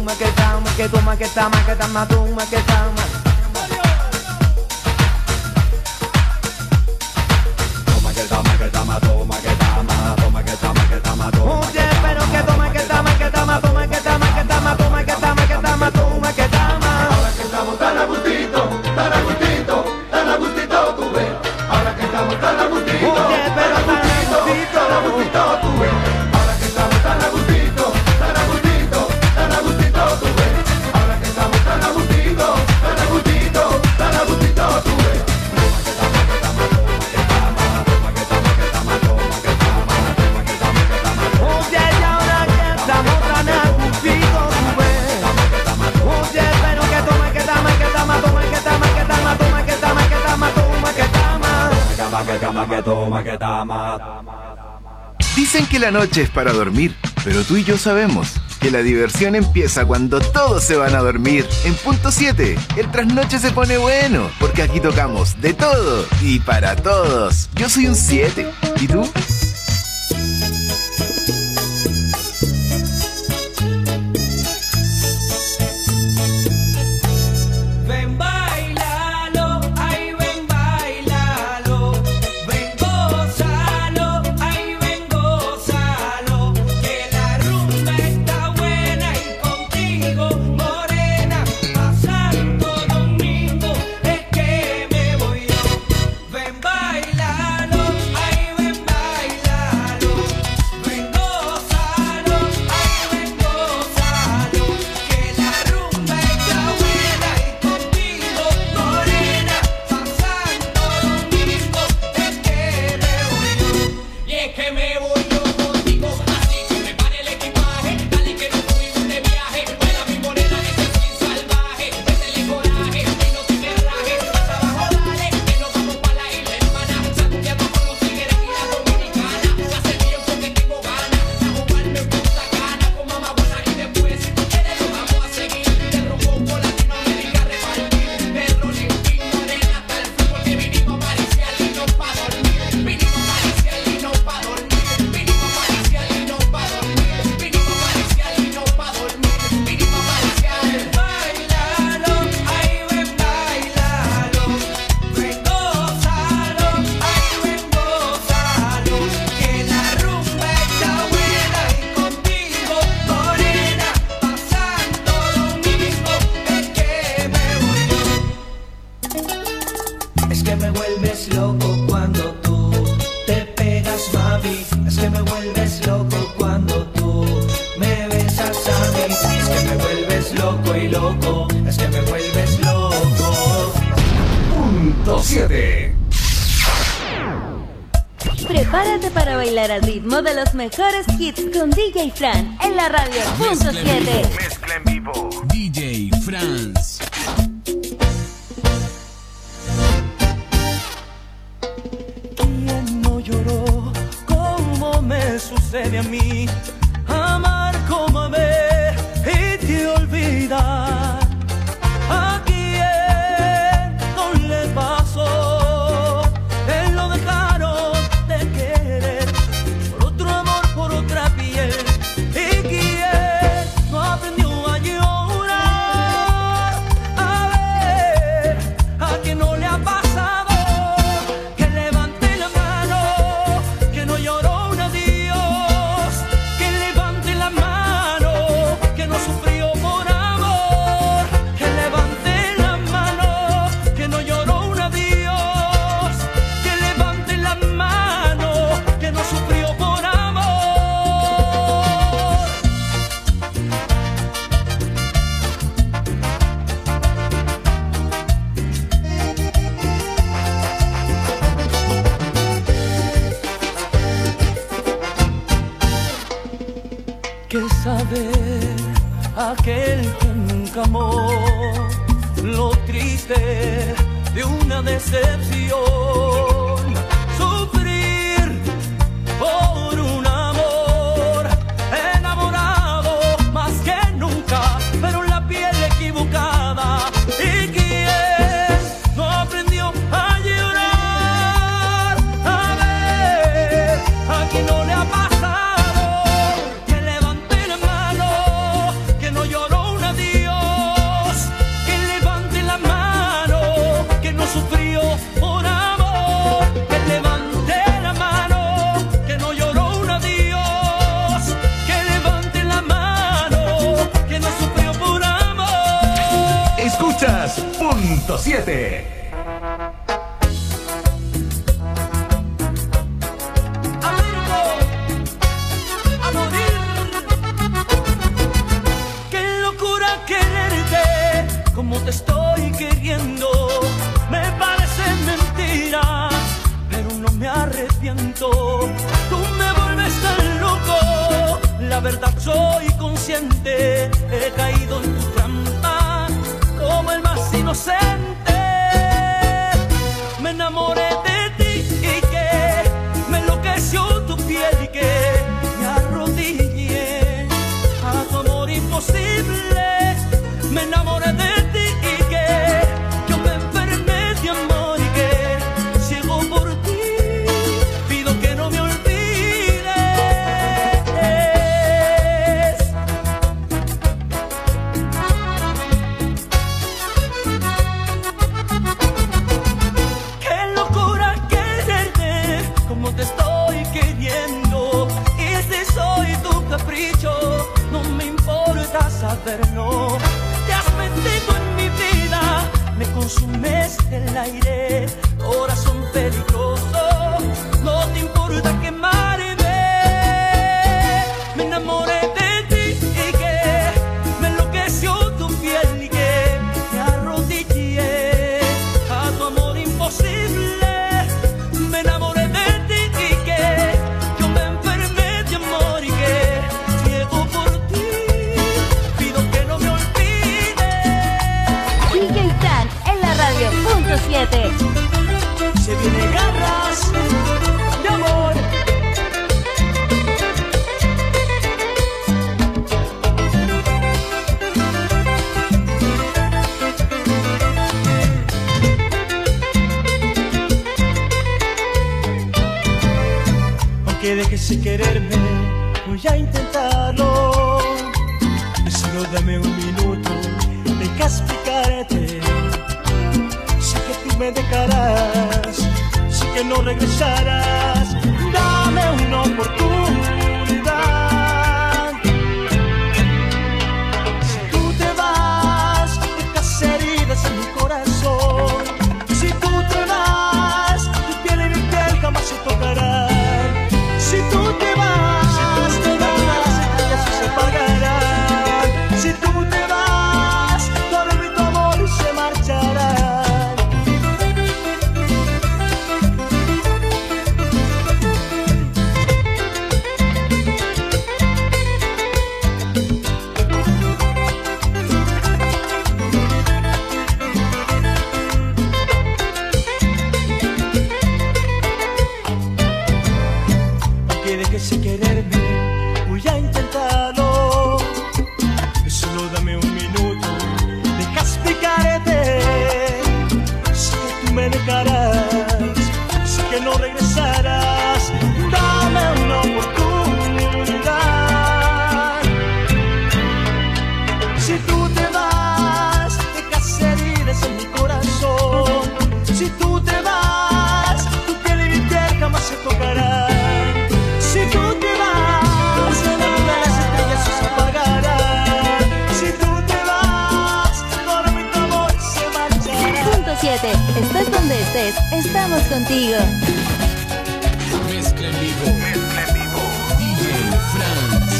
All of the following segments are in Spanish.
Dicen que la noche es para dormir, pero tú y yo sabemos que la diversión empieza cuando todos se van a dormir. En punto 7, el trasnoche se pone bueno, porque aquí tocamos de todo y para todos. Yo soy un 7, ¿y tú? Prepárate para bailar al ritmo de los mejores hits con DJ Fran en la radio. Punto 7. Mezcla en vivo. DJ France. ¿Quién no lloró como me sucede a mí? Amar como amé y te olvidar. ¿A quién no le pasó? Él lo dejaron de querer por otro amor, por otra piel. ¿Y quién no aprendió a llorar? A ver, ¿a quién no le ha pasado? Que levante la mano, que no lloró un adiós. Que levante la mano, que no sufrió por amor. Que levante la mano, que no lloró un adiós. Que levante la mano, que no sufrió por amor. Que saber aquel que nunca amó, lo triste de una decepción, sufrir por un amor, enamorado más que nunca, pero en la piel equivocada. ¿Y quién no aprendió a llorar? A ver, ¿a quién no le ha pasado? Que levante la mano, que no lloró un 100.7. Como te estoy queriendo, me parece mentira, pero no me arrepiento. Tú me vuelves tan loco, la verdad soy consciente. He caído en tu trampa como el más inocente. Me enamoré de ti y que me enloqueció tu piel y que me arrodillé a tu amor imposible. Me enamoré de ti y que yo me enfermé de amor y que ciego por ti pido que no me olvides. Qué locura quererte como te estoy queriendo. Y si soy tu capricho, no me importa saberlo. Metido en mi vida, me consumes el aire, corazón peligroso, no te importa quemarme. Me enamoré de ti y que me enloqueció tu piel y que me arrodillé a tu amor imposible. Me enamoré de ti y que yo me enfermé de amor y que ciego por ti pido que no me olvides. DJ Fran en la radio, punto 7. Se viene garras de amor. Aunque dejes de quererme, voy a intentarlo. Solo dame un minuto, deja explicarte. Sé que tú me dejarás, sé que no regresarás. Dame una oportunidad. Si tú te vas, dejas heridas en mi corazón. Si tú te vas, tu piel y mi piel jamás se tocarán. Si tú te vas, las estrellas se apagarán. Si tú te vas, todo mi tu amor se marchará. Aunque dejes de quererme, voy a intentarlo. Solo dame un minuto, deja explicarte. Sé que tú me dejarás, sé que no regresarás. Dame una oportunidad. Si tú te vas, dejas heridas en mi corazón. Si tú te vas, tu piel y mi piel jamás se tocarán. Si tú te vas, las estrellas se apagarán. Si tú te vas, todo mi amor se marchará. Punto 7. Estés donde estés, estamos contigo. Mezcla en vivo. DJ Franz.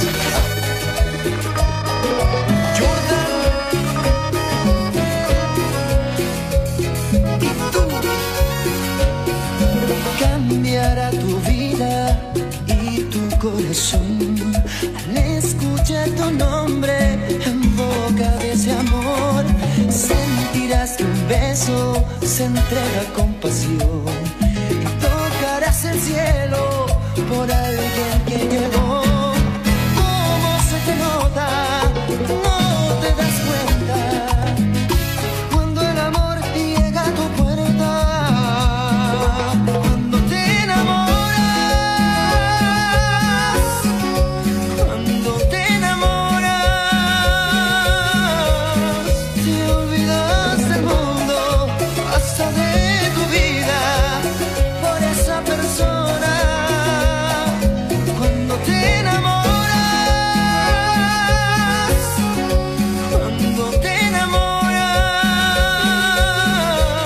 Cambiará tu vida y tu corazón al escuchar tu nombre en boca de ese amor. Sentirás que un beso se entrega con pasión y tocarás el cielo por alguien que llegó. ¿Cómo se te nota? No te das cuenta cuando el amor llega a tu puerta. Cuando te enamoras, te olvidas del mundo, hasta de tu vida, por esa persona. Cuando te enamoras,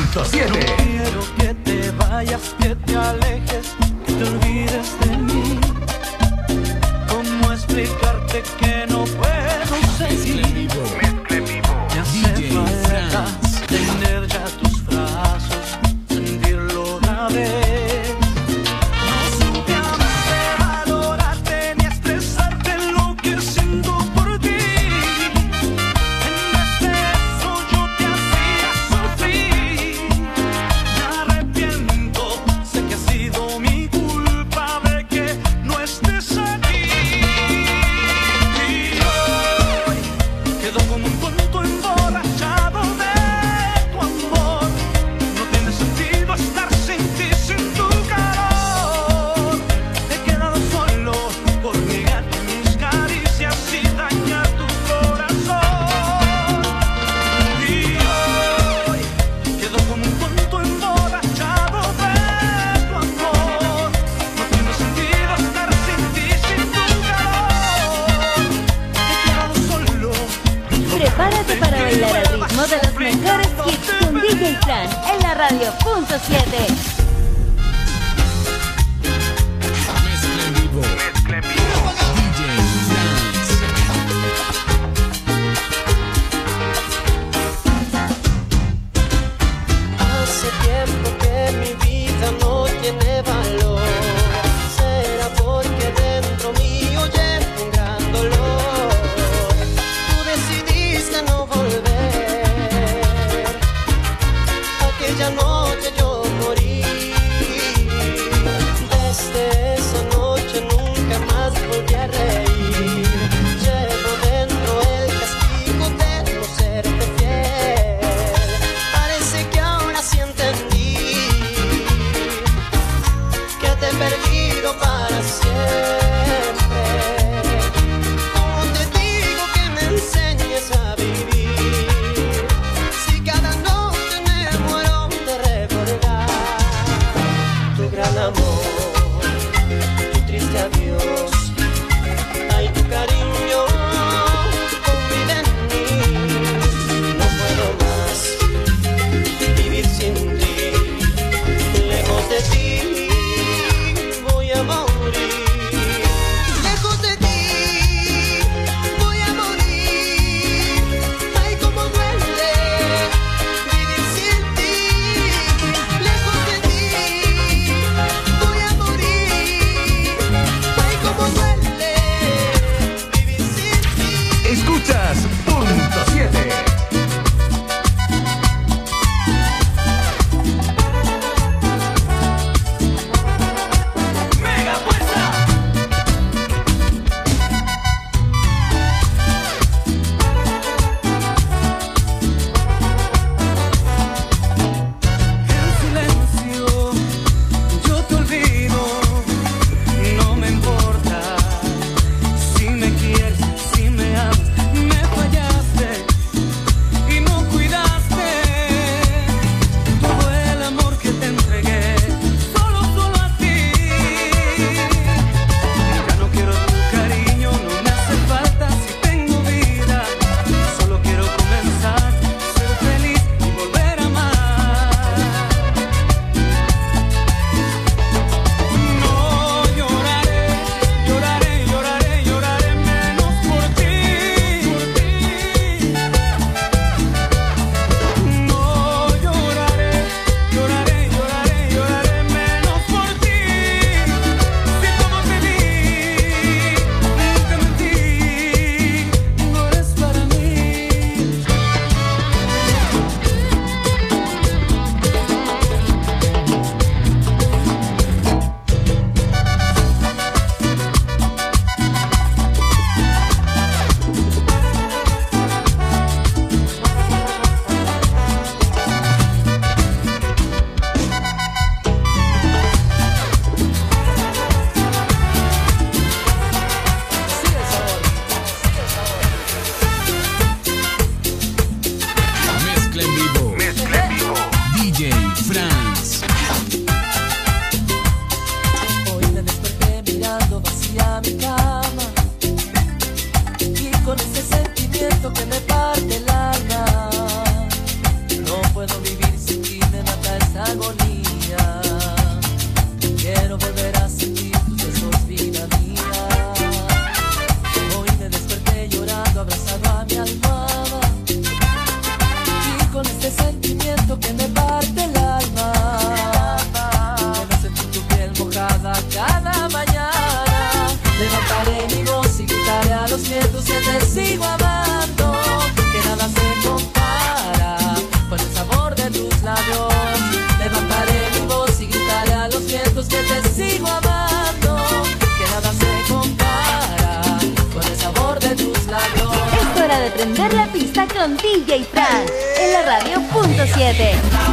100.7. No quiero que te vayas, que te alejes, que te olvides de mí. ¿Cómo explicarte que no puedo seguir? Me hace falta tener ya tus brazos, sentirlo otra vez. No supe amarte, valorarte ni expresarte lo que siento por ti. En vez de eso yo te hacía sufrir. Me arrepiento, sé que ha sido mi culpa de que no estés aquí. Y hoy quedo como un tonto emborrachado de tu amor. No tiene sentido estar sin ti, sin tu calor. He quedado solo por negarte mis caricias y dañar tu corazón. Y hoy quedo como un tonto emborrachado de tu amor. No tiene sentido estar sin ti, sin tu calor. He quedado solo. Prepárate para bailar al ritmo de los mejores hits con DJ Fran en la radio. Punto 7. Mezcla en vivo. DJ Franz. Hace tiempo que mi vida no tiene valor. Será porque dentro mío llevo un gran dolor. Tú decidiste no volver. Aquella noche yo morí. Desde esa noche nunca más volví a reír. Llevo dentro el castigo de no serte fiel. Parece que ahora sí entendí que te he perdido para siempre. Como te digo que me enseñes a vivir, si cada noche me muero de recordar tu gran amor, tu triste adiós, ay tu cariño convive en mí. No puedo más vivir sin ti, lejos de ti voy a morir. Lejos de ti voy a morir. Ay, cómo duele vivir sin ti. Lejos de ti voy a morir. Ay, cómo con DJ Fran en la radio punto 7.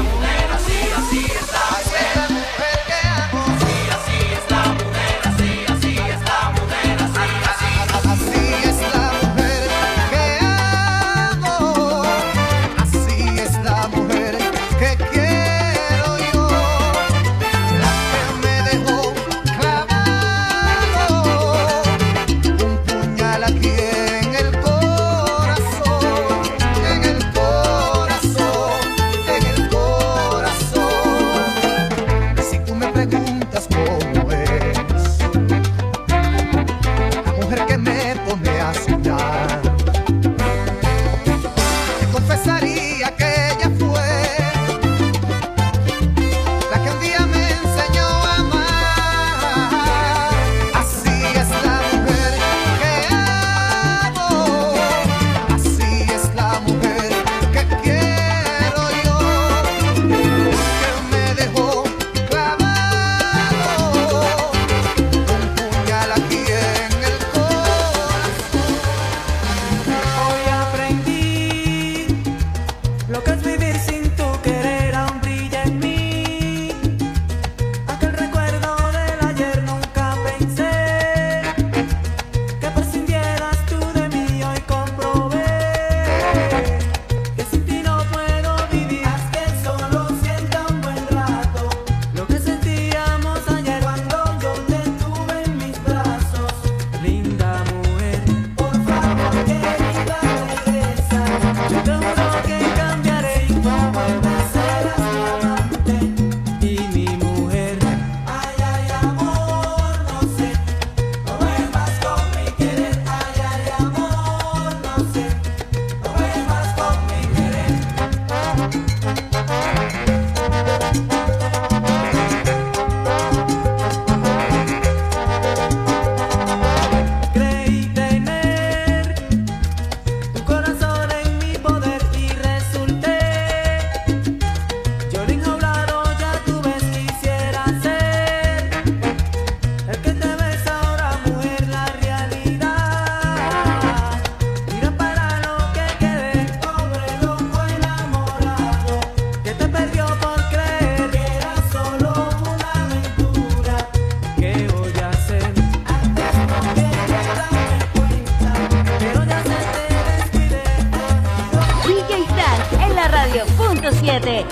punto 7.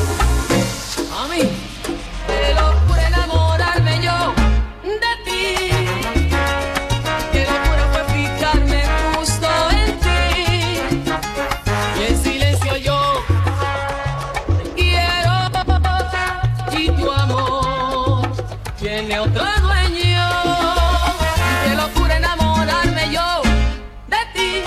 A mí, qué locura enamorarme yo de ti. Qué locura fue fijarme justo en ti. Y en silencio yo te quiero. Y tu amor tiene otro dueño. Qué locura enamorarme yo de ti.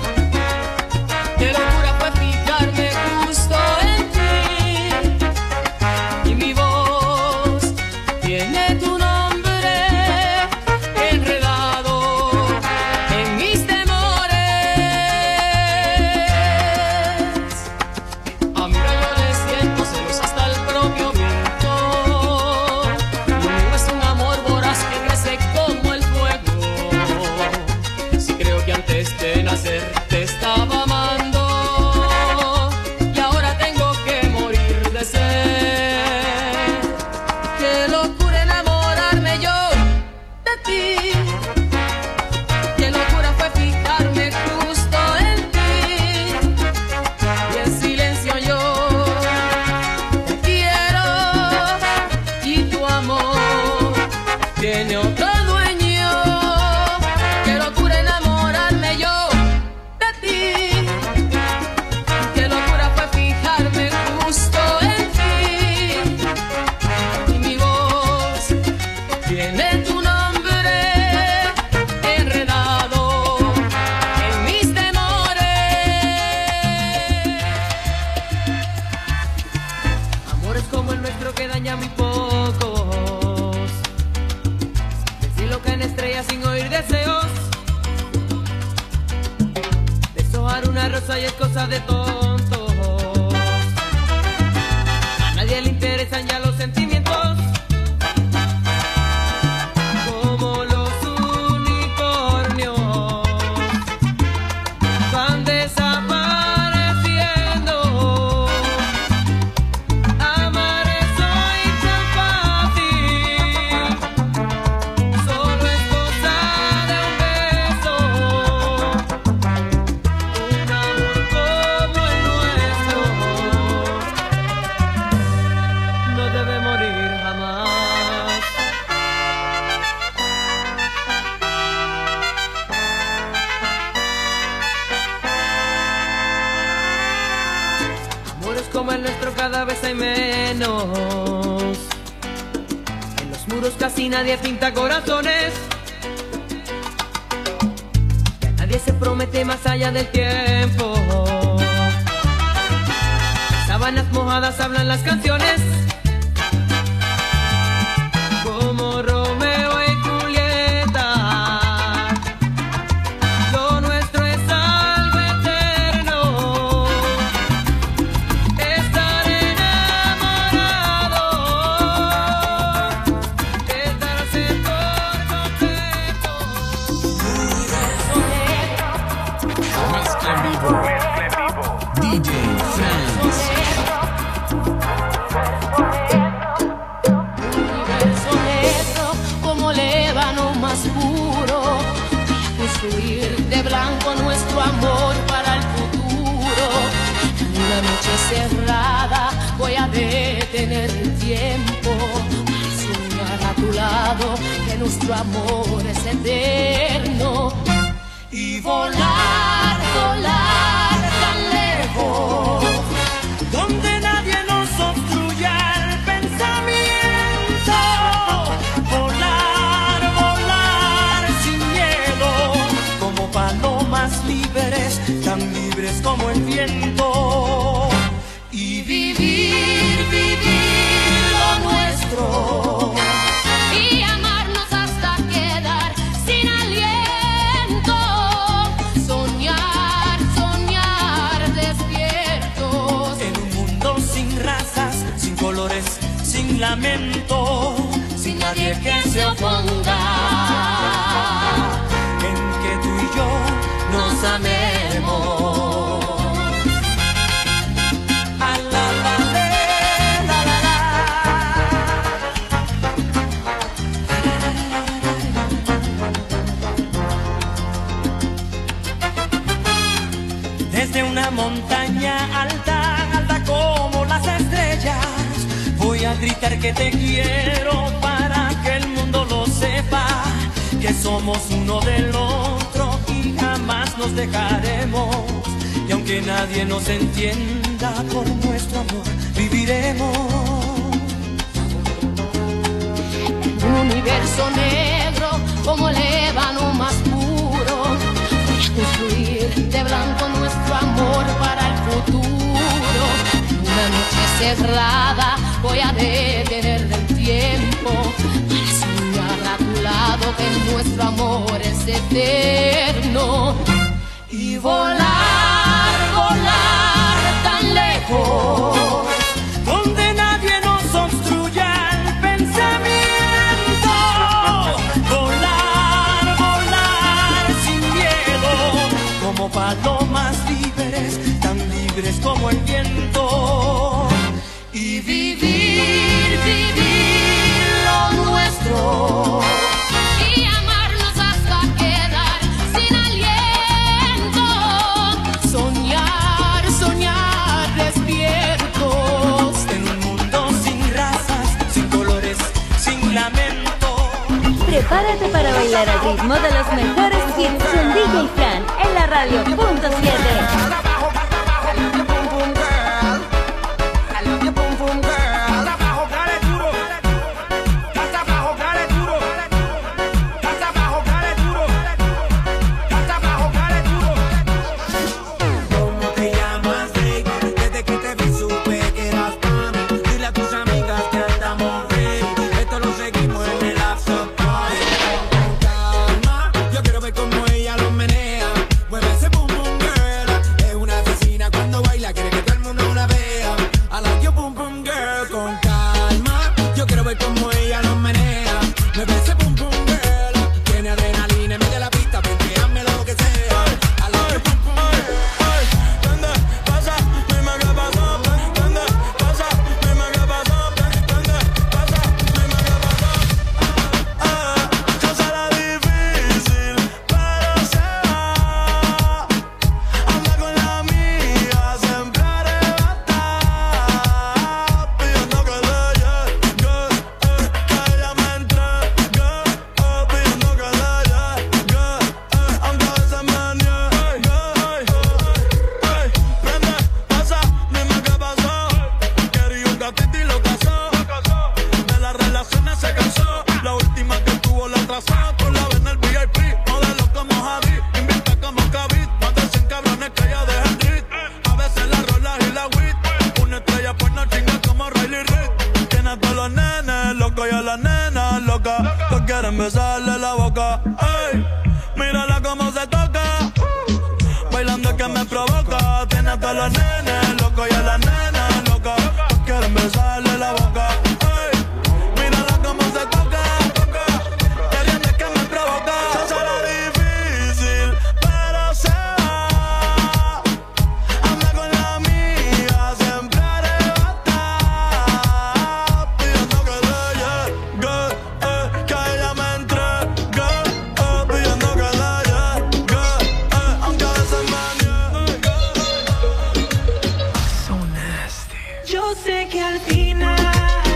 Qué locura fue fijarme justo en ti. Y mi voz tiene tu nombre enredado en mis temores. Amiga, yo le siento celos hasta el propio viento. Lo mío es un amor voraz que crece como el fuego. Si creo que antes de nacer te estaba amando. Qué locura enamorarme yo de ti. Qué locura fue fijarme justo en ti. Y en silencio yo te quiero. Y tu amor tiene otro dueño. Qué locura enamorarme yo de ti. Qué locura fue fijarme justo en ti. Y mi voz tiene tu nombre enredado en mis temores. Amores como el nuestro que daña muy pocos. Decir lo que en estrellas sin oír deseos. Deshojar una rosa y es cosa de tontos. A nadie le interesan ya los sentimientos. Como los unicornios van desapareciendo. cada vez hay menos. En los muros casi nadie pinta corazones. Nadie se promete más allá del tiempo. Sábanas mojadas hablan las canciones. Como Romeo y Julieta, lo nuestro es algo eterno. Estar enamorado, estarse por completo. Mezcla en vivo. DJ Franz. Universo negro como ébano más puro, construir de blanco nuestro amor para el futuro. En una noche cerrada voy a detener el tiempo para soñar a tu lado que nuestro amor es eterno y volar, volar tan lejos donde nadie nos obstruya el pensamiento. Volar, volar sin miedo, como palomas libres, tan libres como el viento. Y vivir, vivir lo nuestro. Y amarnos hasta quedar sin aliento. Soñar, soñar despiertos. En un mundo sin razas, sin colores, sin lamento, sin nadie que se oponga. En que tú y yo nos amemos. A la la le, la la la. Desde una montaña alta, alta como las estrellas, voy a gritar que te quiero para que el mundo lo sepa, que somos uno del otro y jamás nos dejaremos. Y aunque nadie nos entienda, por nuestro amor viviremos. En un universo negro como el ébano más puro, voy a construir de blanco nuestro amor para el futuro. En una noche cerrada voy a detener el tiempo para soñar a tu lado que nuestro amor es eterno. Y volar, volar tan lejos donde nadie nos obstruya el pensamiento. Volar, volar sin miedo, como palomas libres, tan libres como el viento. Y vivir, vivir lo nuestro. Y amarnos hasta quedar sin aliento. Soñar, soñar despiertos. En un mundo sin razas, sin colores, sin lamento. Prepárate para bailar al ritmo de los mejores hits con DJ Fran en la radio punto 7. Yo quiero ver cómo ella lo menea. Mueve ese boom boom girl. Es una quieren besarle la boca. Ey, mírala cómo se toca. Bailando es que me provoca. Tiene a todos los nenes locos y a las nenas locas. Quieren besarle la boca. Ey, mírala cómo se toca. Queriendo es que me provoca. Se será difícil, pero se va. Anda con la amiga, siempre arrebata. Pidiendo que le llegue, que a ella me entregue. Pidiendo que le llegue, aunque a veces me niegue. So nasty. Yo sé que al final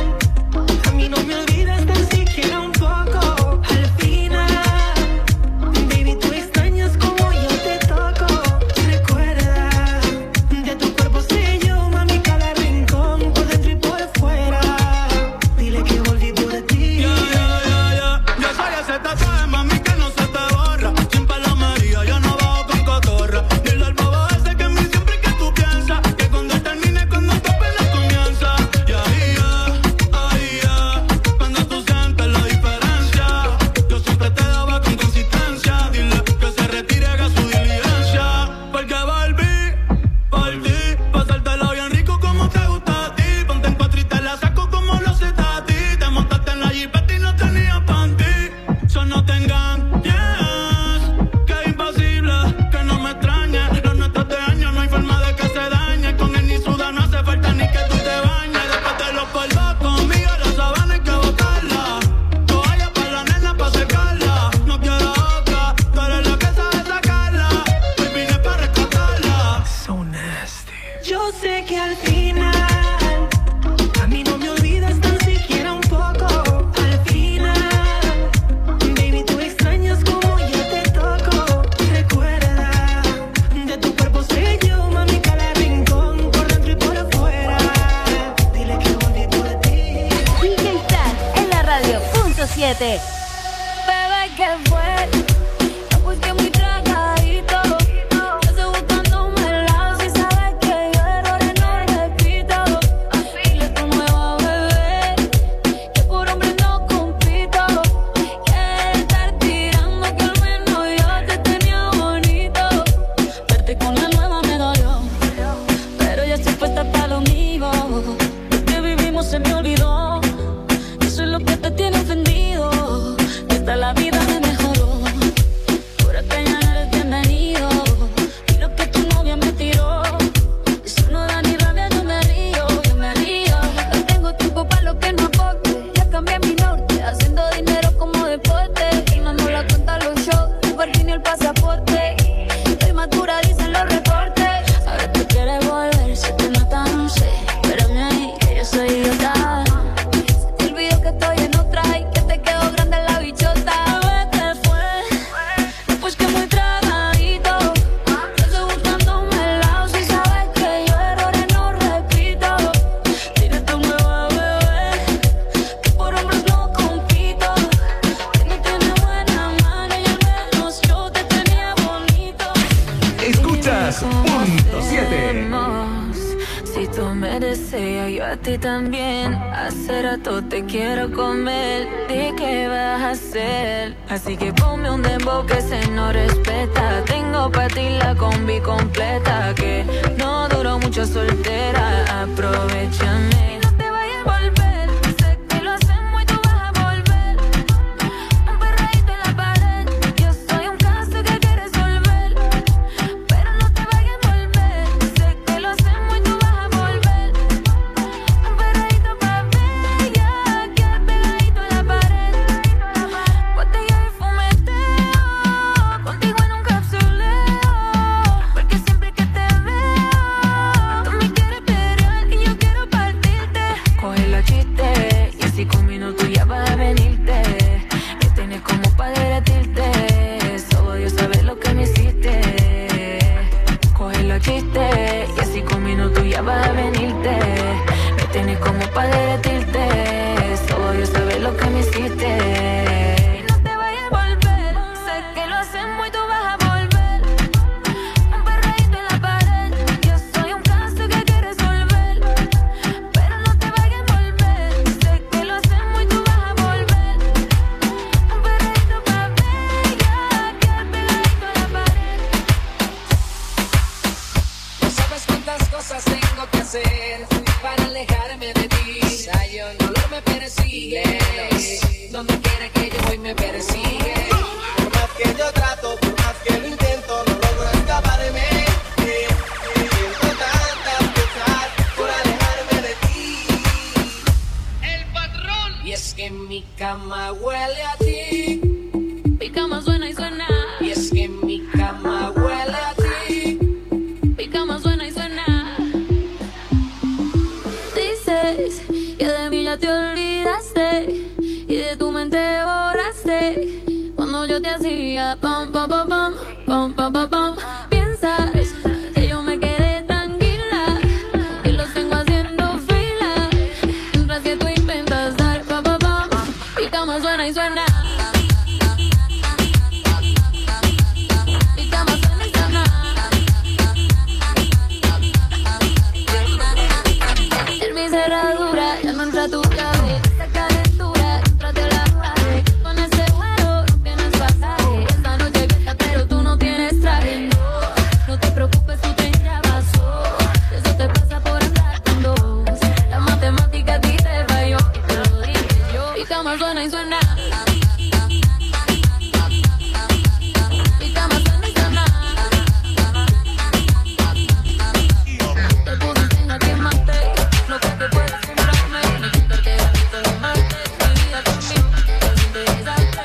a mí no me olvidas tan siquiera un poco. Al final, baby, tú extrañas como yo te toco. Recuerda, de tu cuerpo sé yo, mami, cada rincón, por dentro y por fuera. Dile que volví por ti. Yo soy ese tatuaje, mami, que no se te borra. Sin palomería, yo no bajo con cotorra. Dile al bobo ese que en mí siempre que tú piensas. Que cuando termine, cuando tu pena comienza. Y ahí ya, cuando tú sientes la diferencia. Yo siempre te daba con consistencia. Dile que se retire, haga su diligencia. Porque volví por ti. Pasártelo bien rico como te gusta a ti. Ponte en cuatro y te la saco como lo sé a ti. Te montaste en la jipeta y no tenía panty. So no te engañes, que es imposible que no me extrañe. Los nuestros de años no hay forma de que se dañe. Con él ni suda, no hace falta ni que tú te bañes. Después de los polvos conmigo, la sabana hay que botarla. Toalla para la nena pa' secarla. No quiero otra, tú eres la que sabe sacarla. Hoy vine pa' rescatarla. So nasty. Yo sé que al final a mí no me olvidas tan siquiera un poco. Al final, baby, tú extrañas como yo te toco. Recuerda, de tu cuerpo sé yo, mami, cada rincón, por dentro y por afuera. Dile que volví por ti. DJ Fran en la radio, punto 7. Bebé, ¿qué fue? Te fuiste muy tragadito. Yo estoy buscándome el lado. Si sabes que yo errores no repito. Dile a tu nueva bebé que por hombre no compito. Quieres estar tirando que al menos yo te tenía bonito. Verte con la nueva me dolió, pero ya estoy puesta para lo mío. Lo que vivimos se me olvidó. Eso es lo que te tiene ofendido. Que hasta la vida me mejoró. Ahora que ya no eres bienvenido. Y lo que tu novia me tiró, eso no da ni rabia, yo me río, yo me río. No tengo tiempo para lo que no aporte. Ya cambié mi norte, haciendo dinero como deporte. Y mando la cuenta a los shows, el parking y el pasaporte. Estoy madura, dicen los reportes. Ahora tú quieres volver, se te nota, no sé. Espérame ahí, que yo soy idiota. Se te olvidó que estoy en otra y que te quedó grande la bichota. Bebé, ¿qué fue? Después que muy tragadito. Yo estoy buscándome el lado. Si sabes que yo errores no repito. Dile a tu nueva bebé que por hombres no compito. Que no tiene buena mano y al menos yo te tenía bonito. Escuchas punto 7. Si tú me deseas, yo a ti también. Hace rato te quiero comer. ¿De qué vas a hacer? Así que ponme un dembow que se no respeta. Tengo pa' ti la combi completa. Que no duró mucho soltera. Aprovechame. No te vayas a volver. Sé que lo hacemos y tú vas a volver. Un perreíto en la pared. Yo soy un caso que hay que resolver. Pero no te vayas a volver. Sé que lo hacemos y tú vas a volver. Un perreíto pa' bella, que pegadito en la pared. Botella y fumeteo, contigo en un capsuleo. Porque siempre que te veo, tú me quieres pelear y yo quiero partirte. Coge la chiste, huele a ti. Mi cama suena y suena. Y es que mi cama huele a ti. Mi cama suena y suena. Dices que de mí ya te olvidaste y de tu mente borraste cuando yo te hacía pam pam pam pam pam pam pam pam. Piensas que yo me quedé tranquila y los tengo haciendo fila mientras que tú intentas dar pam pam pam. Mi cama suena y suena. Mi cama suena y suena. En mi cerradura ya no entra tu llave. Esta calentura trate la pared. Con ese vuelo no tienes pasaje. Esta noche hay fiesta pero tú no tienes traje. No te preocupes, tú te ya pasó. Eso te pasa por andar con dos. La matemática a ti te falló y te lo dije yo. Mi cama suena y suena. Mi cama suena y suena. Te pusiste en jaque mate. No creo que puedas comprarme. No quitarte el grito de Marte. Mi vida conmigo es interesante.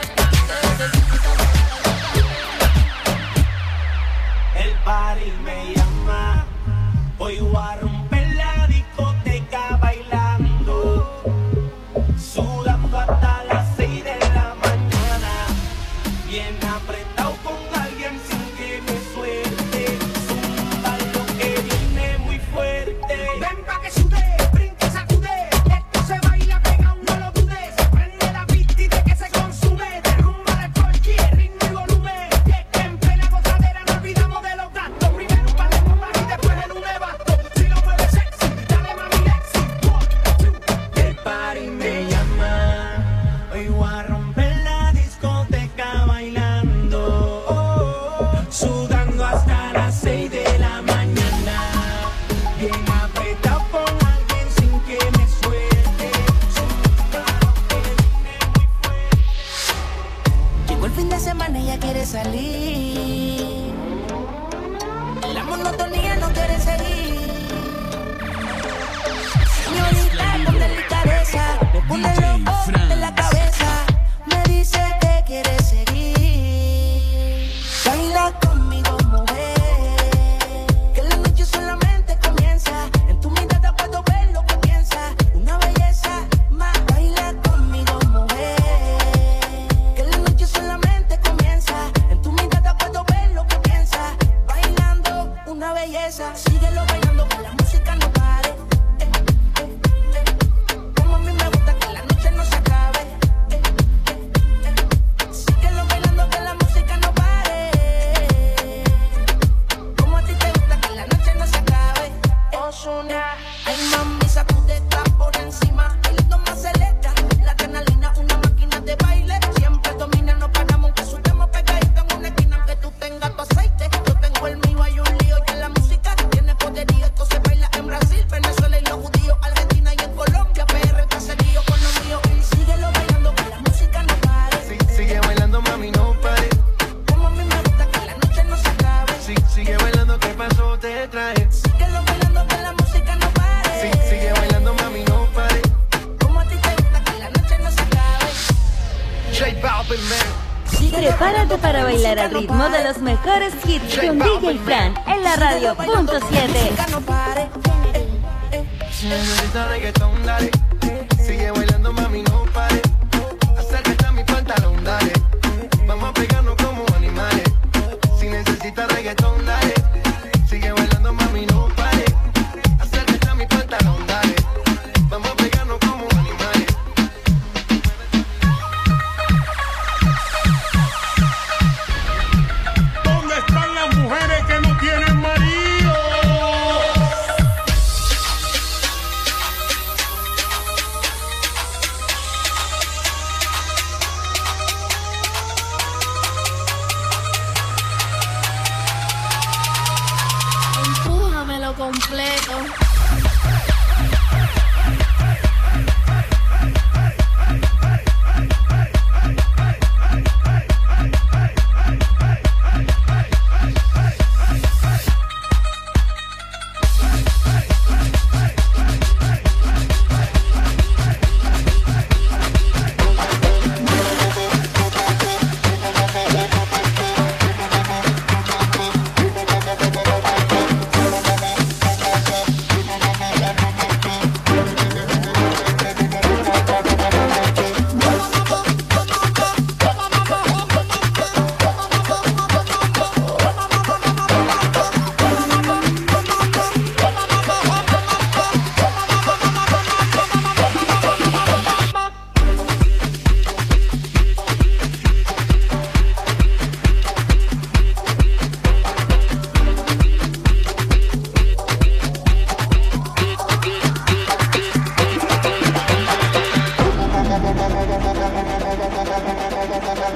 El party me llama. Hoy voy a romper la discoteca bailando, sudando hasta las 6 de la mañana, bien apretado con alguien sin que me suelte. Zumba lo que viene muy fuerte. Ven pa' que sude, brinque, sacude. Esto se baila pegado, no lo dudes. Prende la pista y de que se consume. Derrumba el cualquier ritmo y volumen. Y es que en plena gozadera no olvidamos de los gastos. Primero un par de bombas y después el nevasto. Si lo mueves sexy, dale mami Lexi. 1, 2. El party me llama. Hoy voy a romper la discoteca bailando, sudando hasta las 6 de la mañana, bien apretado con alguien sin que me suelte. Zumba lo que viene muy fuerte. Llegó el fin de semana y ya quiere salir. La monotonía no quiere seguir. Señorita, con delicadeza me pone loco en la cabeza. Me dice que quiere seguir. Baila conmigo, mujer, que la noche solamente comienza. En tu mirada puedo ver lo que piensas. Una belleza más. Baila conmigo, mujer, que la noche solamente comienza. En tu mirada puedo ver lo que piensas. Bailando, una belleza. Síguelo bailando, que la música no pare. Como a mí me gusta que la noche no se acabe. Síguelo bailando, que la música no pare. Como a ti te gusta que la noche no se acabe. Ozuna, ay mami, sacudeta por encima. El ritmo más acelera, la adrenalina, una máquina de baile. Siempre domina, no paramos, aunque subamos pegadito en una esquina. Aunque tú tengas tu aceite, yo tengo el mío, hay un lío. Ya la música tiene poderío, esto se baila en Brasil, Venezuela y los judíos, Argentina y en Colombia, PR, el caserío con los míos. Y síguelo bailando, que la música no pare. Sigue bailando, mami, no pare. Como a mí me gusta que la noche no se acabe. Sigue bailando, ¿qué pasó? Te trae. Síguelo bailando, que la música no pare. Sigue bailando, mami, no pare. Como a ti te gusta que la noche no se acabe. J Balvin, man. Prepárate para bailar al ritmo de los mejores hits con DJ Fran en la radio punto 7. No pare. Si necesitas reggaetón, dale. Sigue bailando, mami, no pare. Acércate a mi pantalón, dale. Vamos a pegarnos como animales. Si necesitas reggaetón, dale. Sigue bailando, mami, no pare. Acércate a mi pantalón, dale. Vamos a pegarnos como animales. ¿Dónde están las mujeres que no tienen marido?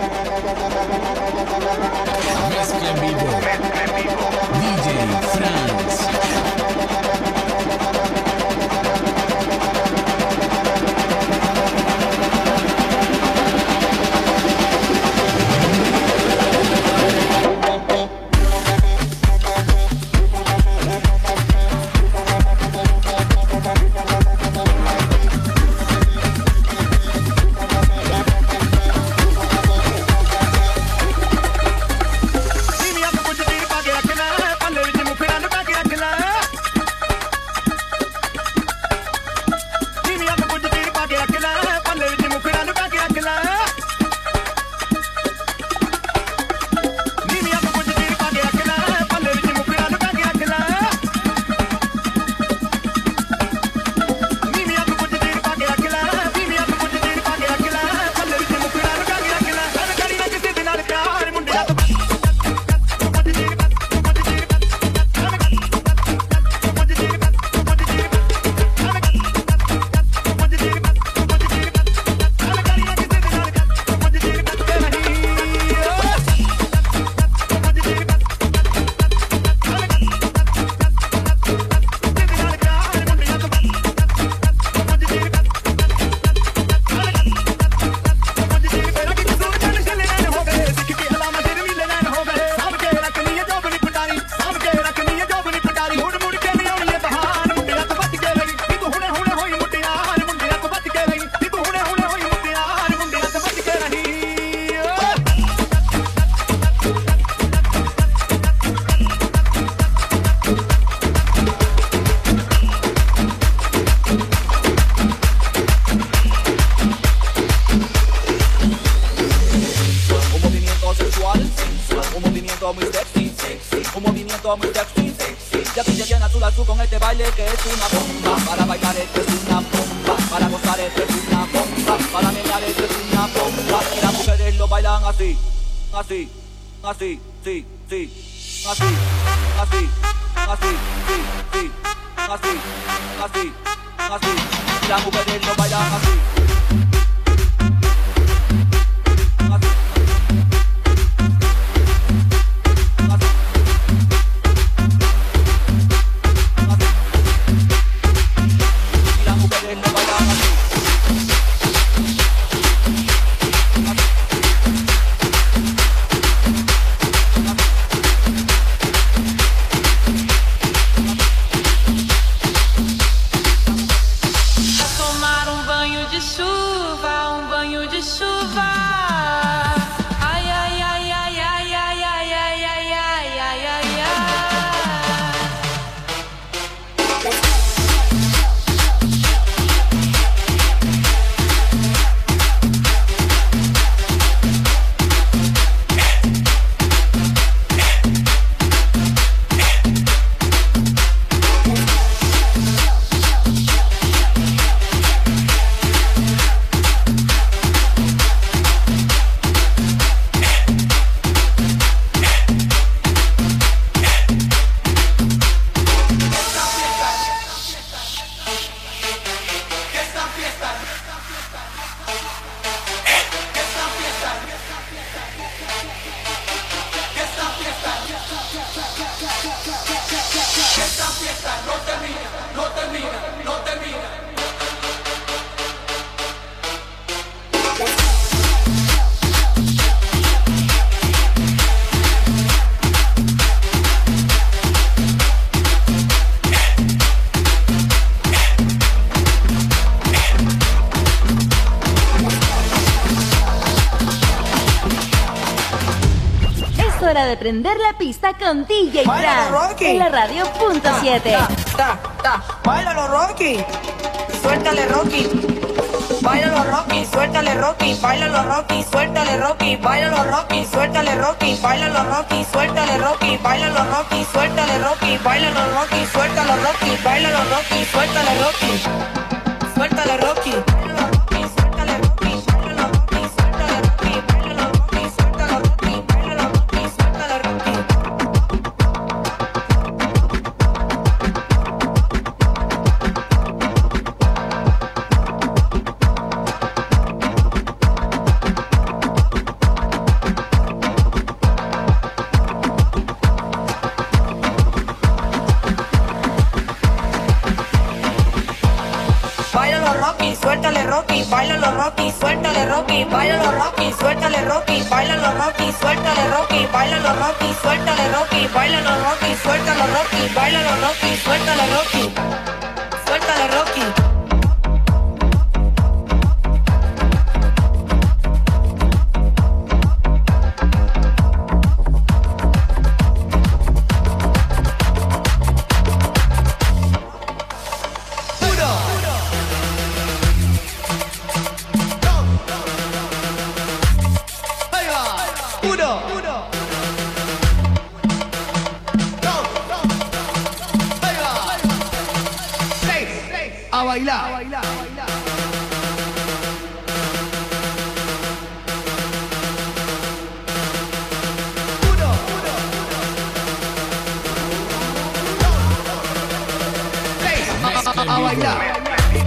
Mezcla en vivo. DJ Franz. De prender la pista con DJ Frank en la radio.7. Báilalo, Rocky. Suéltale, Rocky. Báilalo, Rocky. Suéltale, Rocky. Báilalo, Rocky. Suéltale, Rocky. Báilalo, Rocky. Suéltale, Rocky. Báilalo, Rocky. Suéltale, Rocky. Báilalo, Rocky. Suéltale, Rocky. Báilalo, Rocky. Suéltalo, Rocky. Báilalo, Rocky. Suéltale, Rocky. Suéltale, Rocky. Rocky, bailalo Rocky, suéltale Rocky, bailalo Rocky, suéltale Rocky, bailalo Rocky, suéltale Rocky, bailalo Rocky, suéltale Rocky, bailalo Rocky, suéltalo Rocky, bailalo Rocky, suéltale Rocky, suéltale Rocky. A bailar. A bailar.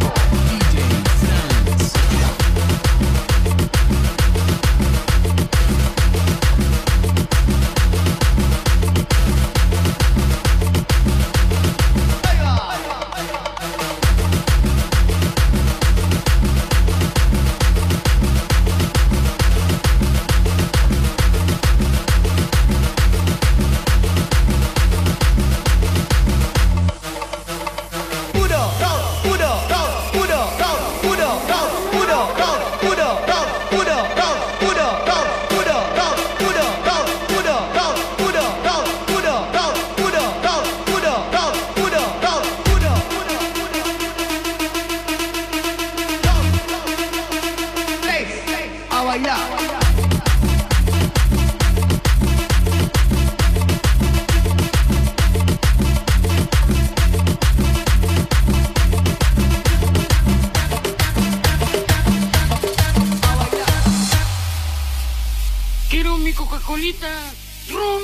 Quiero mi Coca-Colita. ¡Rum!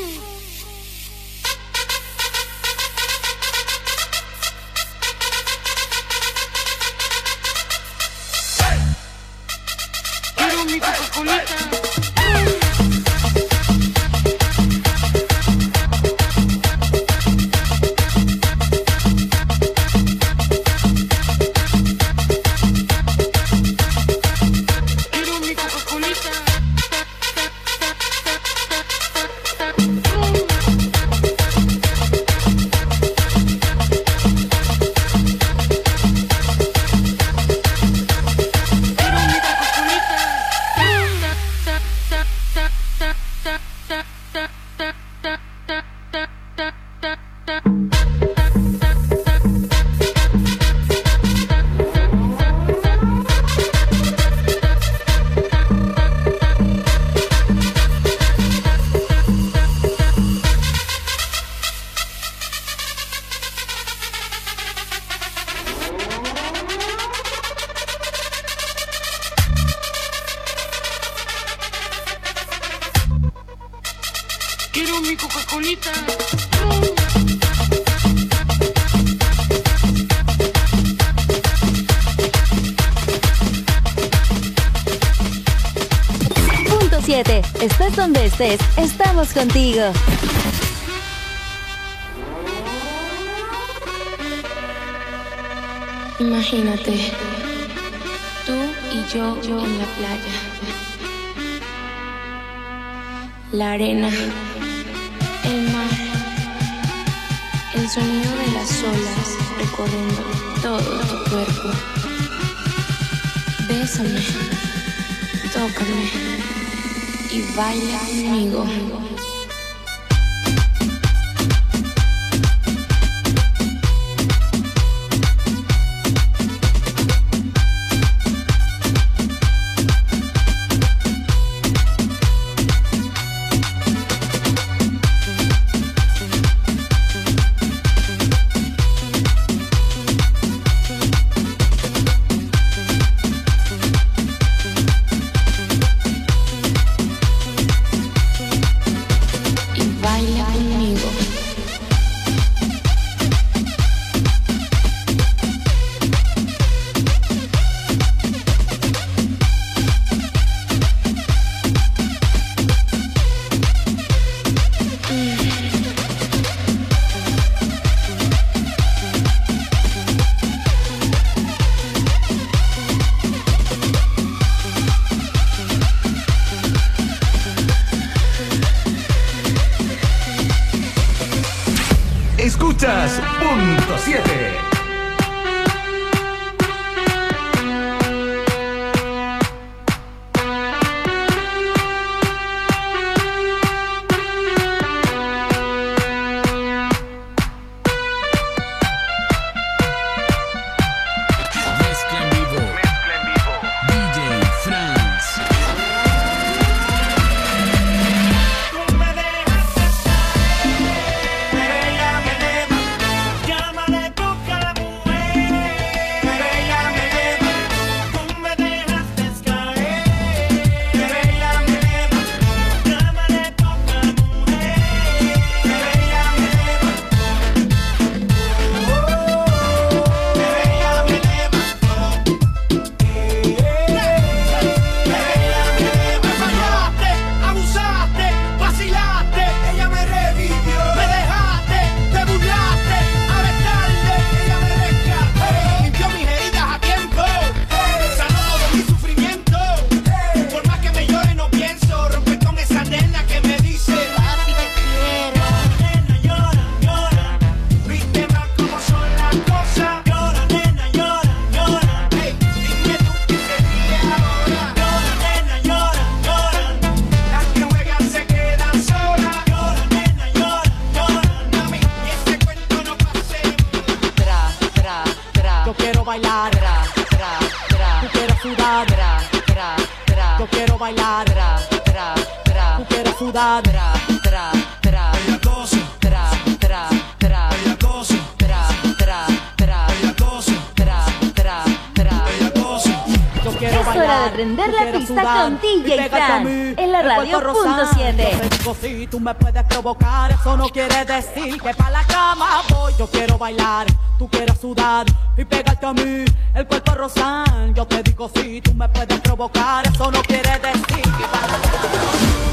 Quiero mi Coca-Colita. Quiero mi Coca-Colita. Punto 7. Estés donde estés, estamos contigo. Imagínate, tú y yo en la playa. La arena, el mar, el sonido de las olas recorriendo todo tu cuerpo. Bésame, tócame y baila conmigo. Escuchas Punto 7. Si tú me puedes provocar, eso no quiere decir que pa' la cama voy. Yo quiero bailar, tú quieres sudar y pegarte a mí, el cuerpo rozar. Yo te digo si tú me puedes provocar, eso no quiere decir que pa' la cama.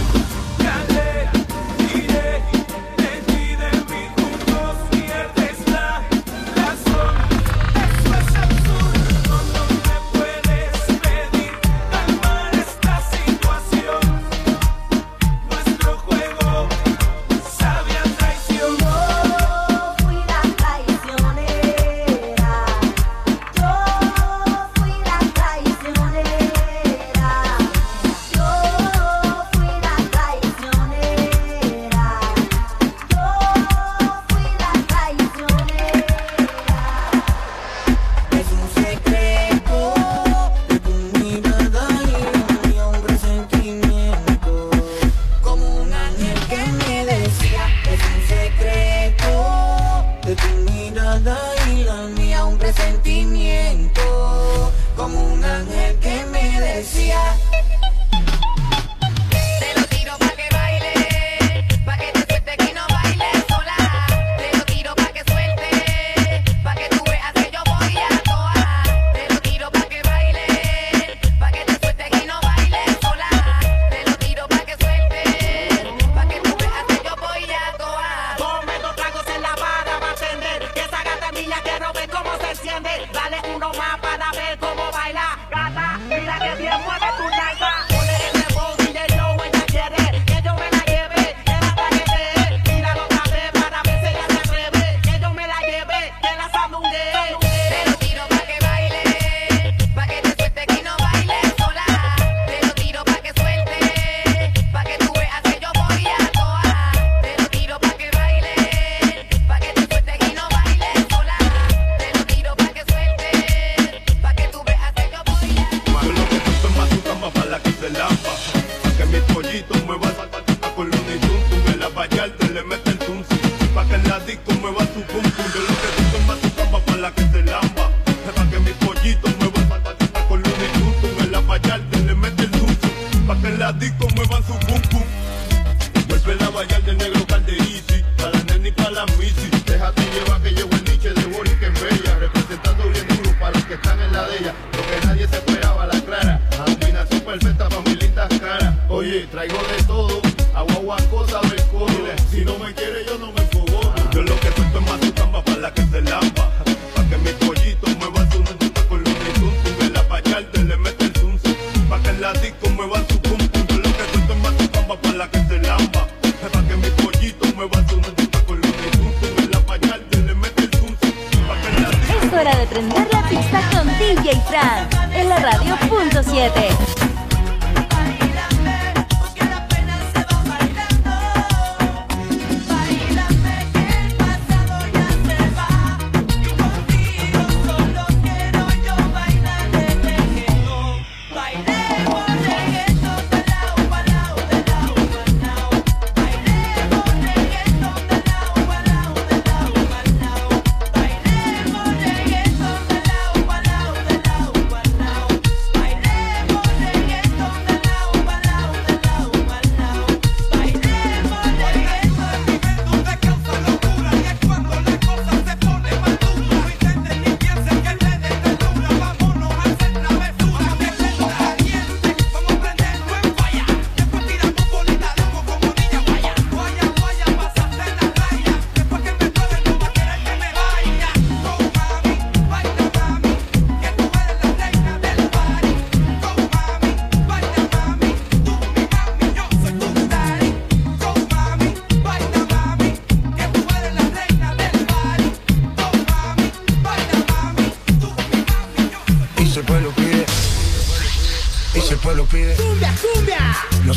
Pa' que mis pollitos muevan su mente con los de juntos en la pañal de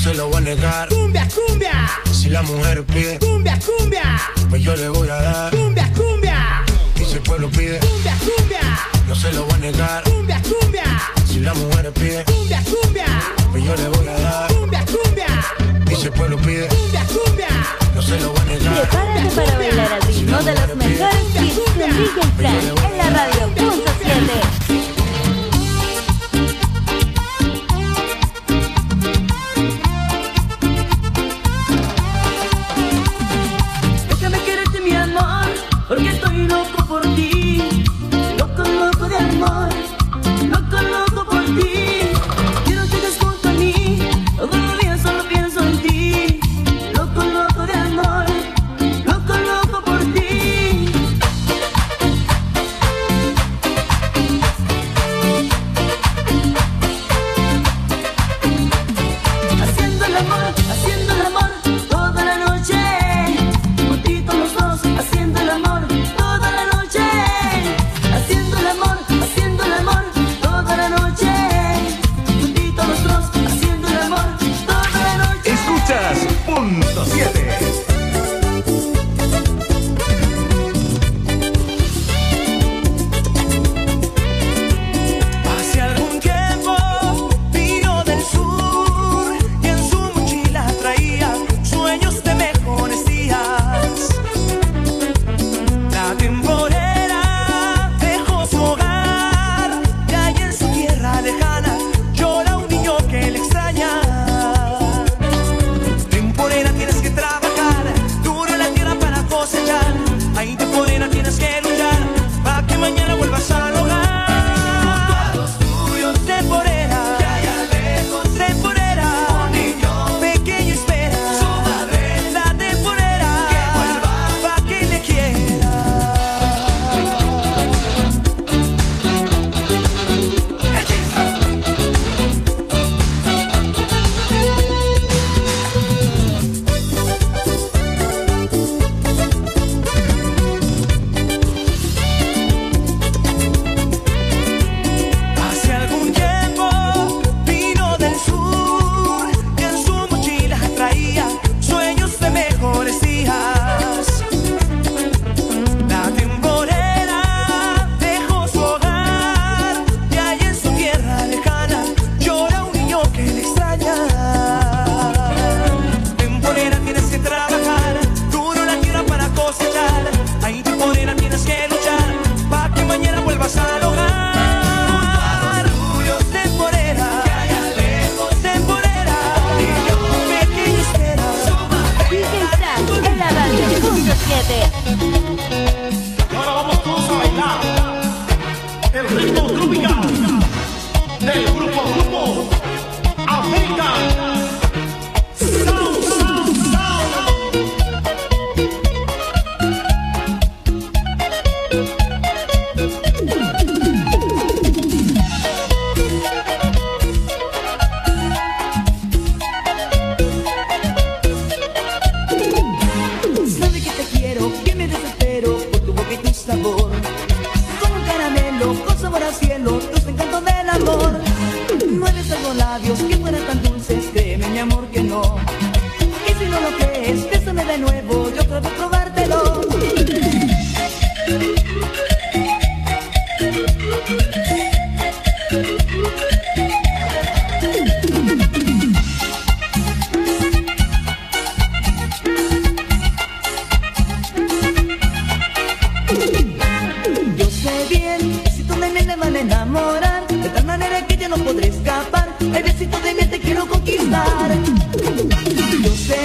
se lo voy a negar. Cumbia, cumbia. Si la mujer pide, cumbia, cumbia. Pues yo le voy a dar. Cumbia, cumbia. Y si el pueblo pide, cumbia, cumbia. No se lo voy a negar. Cumbia, cumbia. Si la mujer pide, cumbia, cumbia. Pues yo le voy a dar. Cumbia, cumbia. Y si el pueblo pide, cumbia, cumbia. No se lo voy a negar. Prepárate para bailar al ritmo de los mejores hits con DJ Fran en la radio punto 7. Porque estoy loco por ti, loco, loco de amor, loco, loco por ti. Quiero que estés junto a mí, todos los días solo pienso en ti. Loco, loco de amor, loco, loco por ti. Haciendo el amor,